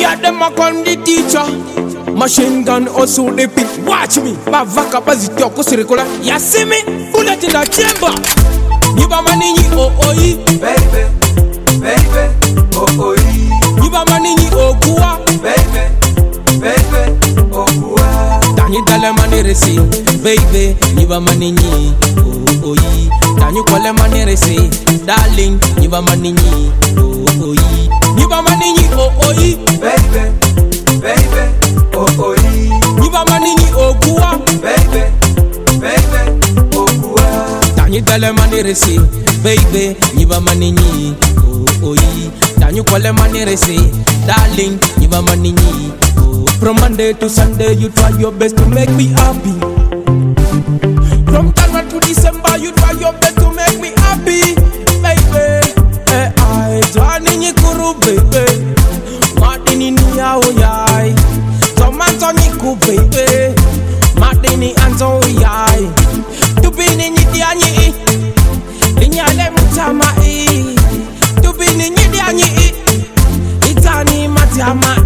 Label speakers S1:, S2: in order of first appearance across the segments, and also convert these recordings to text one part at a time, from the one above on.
S1: Yeah, them a call the teacher. Machine gun also the pit. Watch me. Bavaka bazitio kusirikula. Ya see me. Bullet in the chamber. Niba manini oh oh yi.
S2: Baby, baby, oh oh yi.
S1: Niba manini oh gua.
S2: Baby, baby, oh gua.
S1: Tanyi dale maneresi. Baby, niba manini oh oh yi. Tanyi kwale maneresi. Darling, niba manini oh oh yi. Niba manini oh oh yi.
S2: Baby, baby, oh oh yi.
S1: Niba manini oh gua.
S2: Baby, baby, oh gua.
S1: Tanyi dale maneresi. Baby, niba manini oh oh yi. Tanyi kwale maneresi. Darling, niba manini oh. From Monday to Sunday, you try your best to make me happy. From January to December, you try your best to make me happy, baby. Eh, I Johnny Nikuru, baby. Martini Nia, oh, yai. Tomato Niku, baby. Martini Anzo, yai. To be in Yidiani, Linyale Mutama, to be in Yidiani, Itani Matama,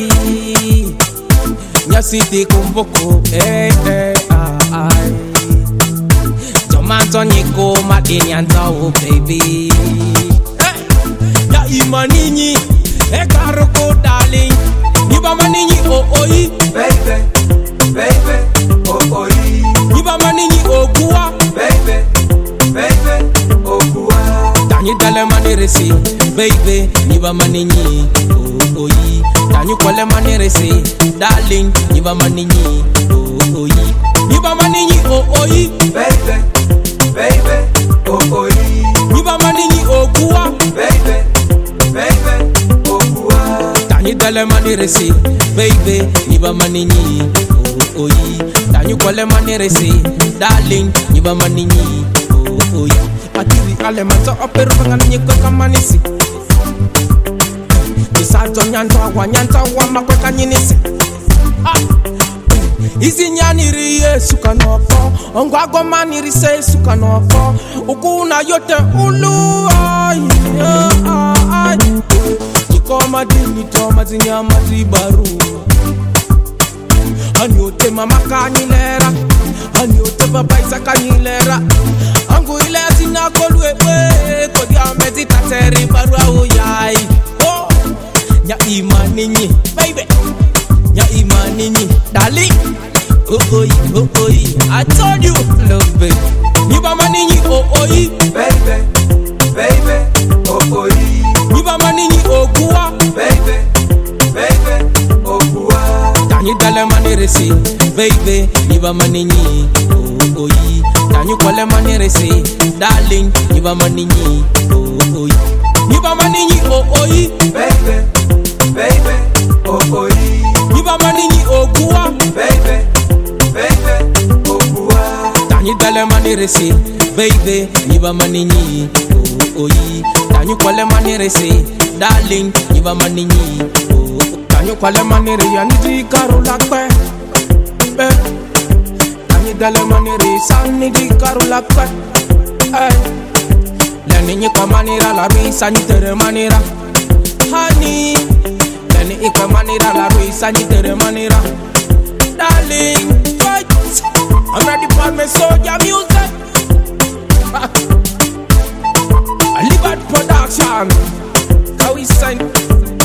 S1: Nyasiti Kumboko, Tomato Nico, Martini Anzo, baby. Ya imanini, Karoko, darling. Niba manini, oh oh yi.
S2: Baby, baby, oh oh yi.
S1: Niba manini, oh gua.
S2: Baby, baby, oh gua.
S1: Tanyi dale maneresi, baby. Niba manini, oh oh yi. Tanyi kwale maneresi, darling. Niba manini, oh oh yi. Niba manini, oh oh yi.
S2: Baby, baby, oh oh yi.
S1: Niba manini, oh gua.
S2: Baby, baby, oh gua.
S1: Tanyi dale maneresi, baby. Niba manini, oh oh yi. Tanyi kwale maneresi, darling. Niba manini, oh oh yi. Atiri ale manzo operu pangan nyiko kamanisi. Isato nyanta wa makweka nyinisi. Izi nyaniri yesu kanoko. Ongwago maniri se su kanoko. Ukuna yote ulu ay. Niko madini toma zinyama zibaru. Hanyote mama kanyilera. Hanyote baba isa kanyilera. Angu ile zina kolwewe. Kodi amezi tateri barua uyai. Oh, nya imaninyi, baby. Nya imaninyi, darling. Oh oh yi, I told you, love baby. Niba maninyi, oh oh yi.
S2: Baby, baby, oh oh yi.
S1: Niba maninyi, oh gua.
S2: Baby, baby, oh gua.
S1: Tanyi dale maneresi, baby. Niba maninyi, oh oh yi. Tanyi kwale maneresi, darling. Niba maninyi, oh oh yi. Niba maninyi, oh oh yi.
S2: Baby, baby, oh oh yi.
S1: Niba maninyi, oh gua.
S2: Baby, baby, oh gua.
S1: Tanyi dale maneresi, baby. Niba maninyi, oh oh yi. Tanyi kwale maneresi, darling. Niba maninyi, oh. Tanyi kwale manere ya niji karo lakwe. Tanyi dale manere san niji karo lakwe. Leni nyika manira la rui sanyi tere manira. Honey, leni ika manira la rui sanyi tere manira. Darling, fight. I'm ready for my soldier music. Liberty Production. How we sign?